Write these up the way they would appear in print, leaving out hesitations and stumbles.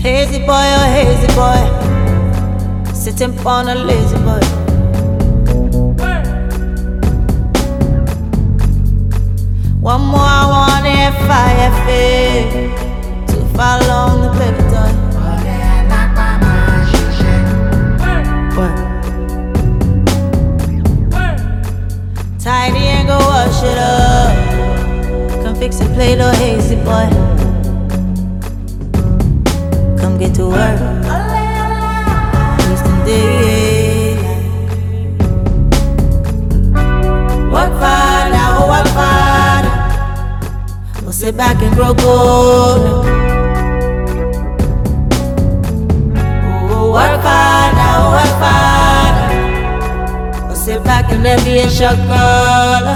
Hazy boy, oh hazy boy, sitting on a lazy boy. One more I want F.I.F.A. too far along the baby toy. Tidy and go wash it up. Come fix and play the hazy boy. Come get to work. Wasting daylight. Work hard, now work hard. We'll sit back and grow cold. Oh, work hard, now work hard. We'll sit back and let me a chocolate.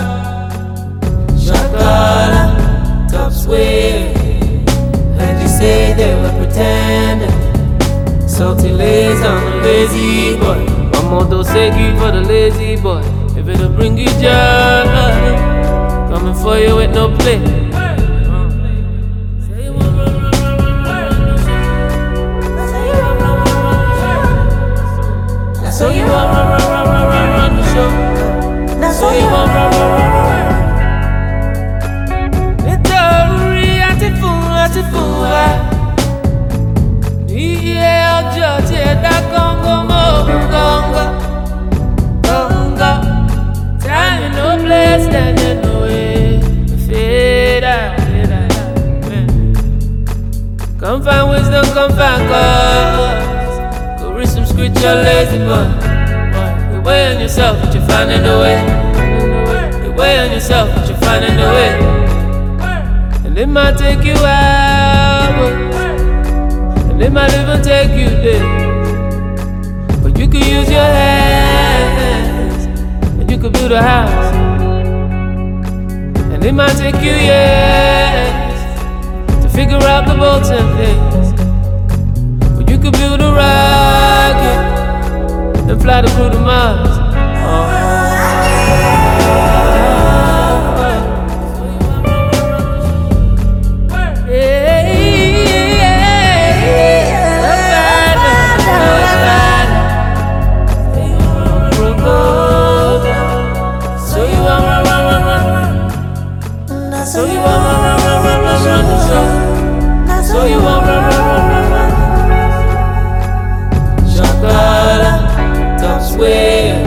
Chocolate, top sweet. Heard you say they were pretending. Salty lays on the lazy boy. One more dosegi for the lazy boy. If it'll bring you joy, coming for you with no play. So you want run the show. So you want run. Ti fún wa, iye ọjọ́ tí ẹ̀dá gángan mọ́ gángan, gángan. Time no place, standing no way. Fade out. Come find wisdom, come find cause. Go read some scripture, lazy boy. You weigh on yourself, but you're finding a way. You weigh on yourself, but you're finding a way. And it might take you hours, and it might even take you days. But you could use your hands, and you could build a house. And it might take you years to figure out the bolts and things. But you could build a rocket and fly the crew to Mars. So you want run the show. So you want run. Chocolate, top sweet.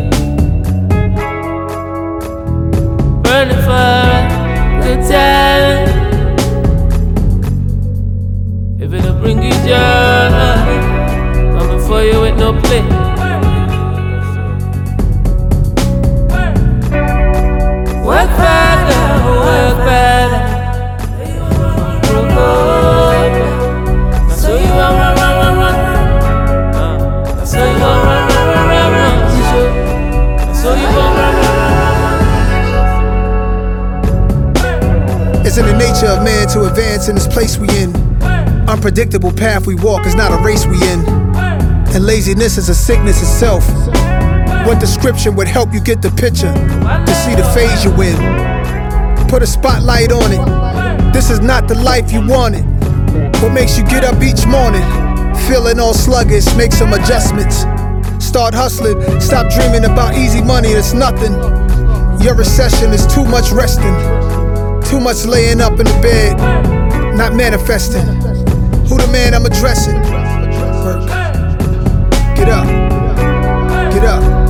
Burning for the time. If it'll bring you joy, coming for you with no play. Work harder, work better. So you want run. So you want run. So you want run. It's in the nature of man to advance in this place we in. Unpredictable path we walk is not a race we in. And laziness is a sickness itself. What description would help you get the picture to see the phase you in? Put a spotlight on it. This is not the life you wanted. What makes you get up each morning? Feeling all sluggish, make some adjustments. Start hustling, stop dreaming about easy money, it's nothing. Your recession is too much resting, too much laying up in the bed, not manifesting. Who the man I'm addressing? Get up, get up.